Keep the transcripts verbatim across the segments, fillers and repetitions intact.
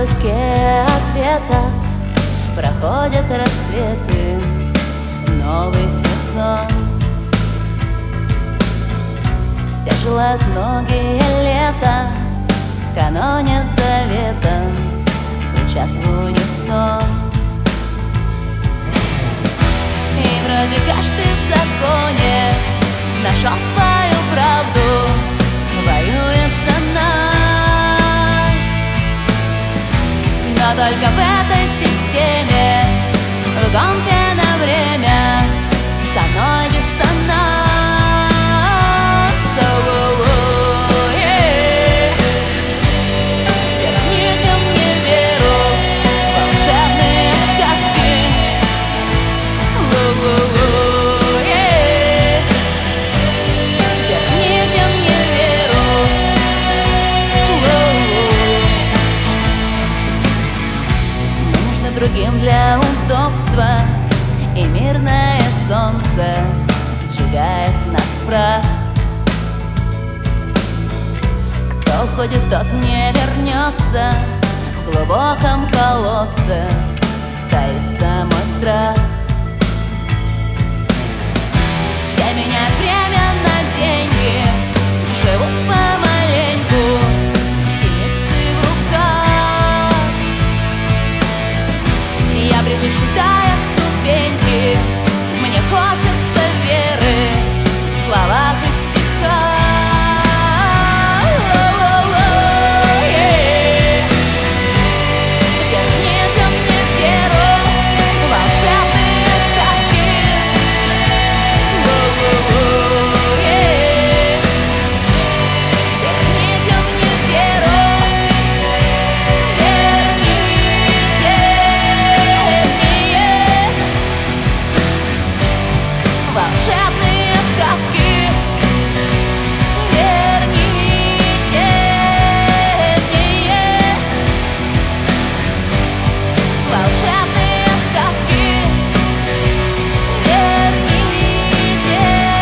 поиске ответов проходят рассветы, новый сезон. Все желают многие лета, в каноне завета звучат в унисон. И вроде каждый в законе нашел свою правду, воюет за нас. Но только в этой системе, в гонке на время, со мной диссонанс. О-о-о, yeah. Я нитям не верю в волшебные сказки. О-о-о, yeah. Я нитям не верю. О-о-о. Мы нужны другим для удобства, и мирное солнце сжигает нас в прах. Кто уходит, тот не вернется, в глубоком колодце таится мой страх. Все меняют время на деньги, живут помаленьку, синицы в руках. Я бреду, считая ступеньки, мне хочется веры в словах и стихах. О-о-о, yeah. Я нитям не верю в волшебные сказки. О-о-о, yeah. Я нитям не верю. Волшебные сказки, верните мне. Волшебные сказки, верните.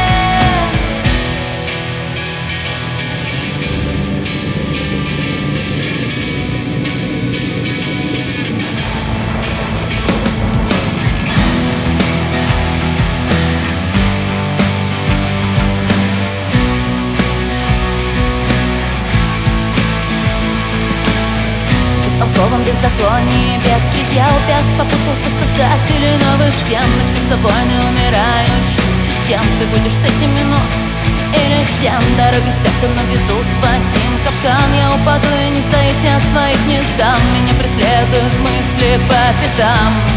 Бестолковом беззаконии, беспредел, без попыток создателей новых тем, начнутся войны умирающих систем. Ты будешь с этим минут или с тем? Дороги стертаны, ведут в один капкан. Я упаду и не сдаюсь, я своих не сдам. Меня преследуют мысли по пятам.